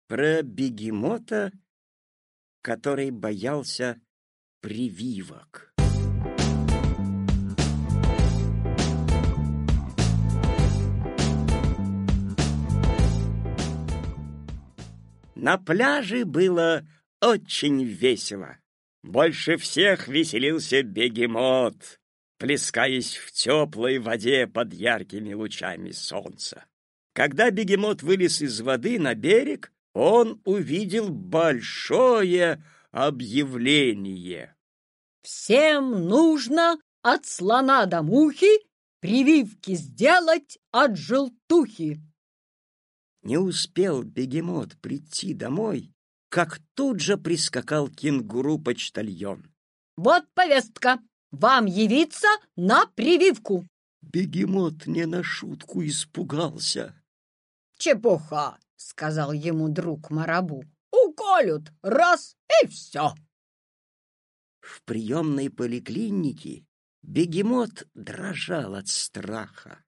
про бегемота, который боялся прививок. На пляже было очень весело. Больше всех веселился бегемот, плескаясь в теплой воде под яркими лучами солнца. Когда бегемот вылез из воды на берег, он увидел большое объявление. «Всем нужно от слона до мухи прививки сделать от желтухи». Не успел бегемот прийти домой, как тут же прискакал кенгуру-почтальон. «Вот повестка. Вам явиться на прививку». Бегемот не на шутку испугался. «Чепуха», — сказал ему друг Марабу. «Уколют раз и все». В приемной поликлинике бегемот дрожал от страха.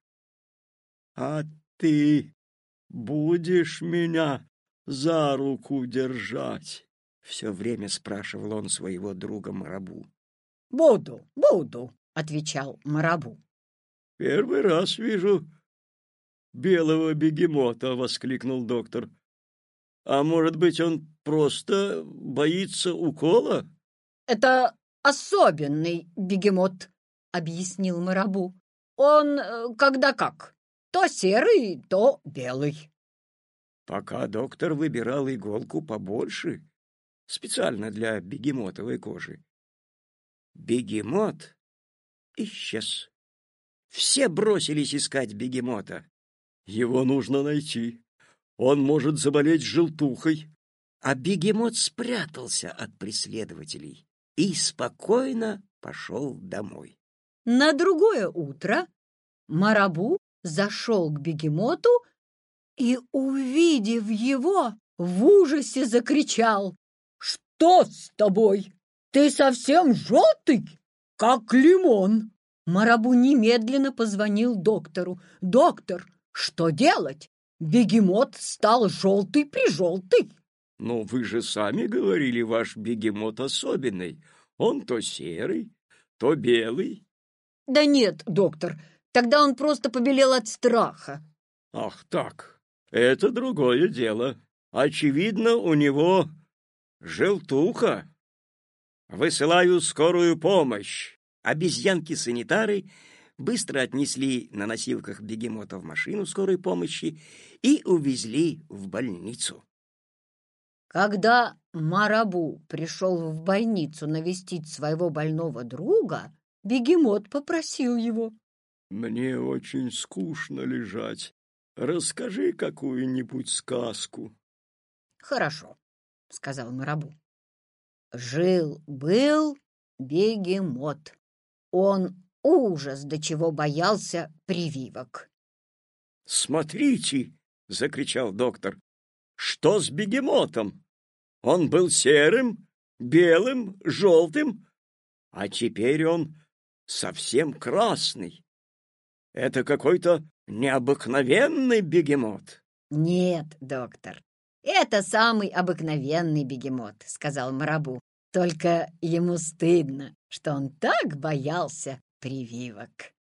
«А ты будешь меня за руку держать?» — все время спрашивал он своего друга Марабу. «Буду, буду», — отвечал Марабу. «Первый раз вижу белого бегемота», — воскликнул доктор. «А может быть, он просто боится укола?» «Это особенный бегемот», — объяснил Марабу. «Он когда как, то серый, то белый». Пока доктор выбирал иголку побольше, специально для бегемотовой кожи, бегемот исчез. Все бросились искать бегемота. «Его нужно найти. Он может заболеть желтухой». А бегемот спрятался от преследователей и спокойно пошел домой. На другое утро Марабу зашел к бегемоту и, увидев его, в ужасе закричал: «Что с тобой? Ты совсем желтый, как лимон!» Марабу немедленно позвонил доктору. «Доктор, что делать? Бегемот стал желтый-прижелтый». «Но вы же сами говорили, ваш бегемот особенный. Он то серый, то белый». «Да нет, доктор, тогда он просто побелел от страха». «Ах так, это другое дело. Очевидно, у него желтуха. Высылаю скорую помощь». Обезьянки-санитары быстро отнесли на носилках бегемота в машину скорой помощи и увезли в больницу. Когда Марабу пришел в больницу навестить своего больного друга, бегемот попросил его: «Мне очень скучно лежать. Расскажи какую-нибудь сказку». «Хорошо», — сказал Марабу. Жил-был бегемот. Он ужас до чего боялся прививок. «Смотрите!» — закричал доктор. «Что с бегемотом? Он был серым, белым, желтым, а теперь он совсем красный. Это какой-то необыкновенный бегемот». «Нет, доктор, это самый обыкновенный бегемот», — сказал Марабу. «Только ему стыдно, что он так боялся прививок».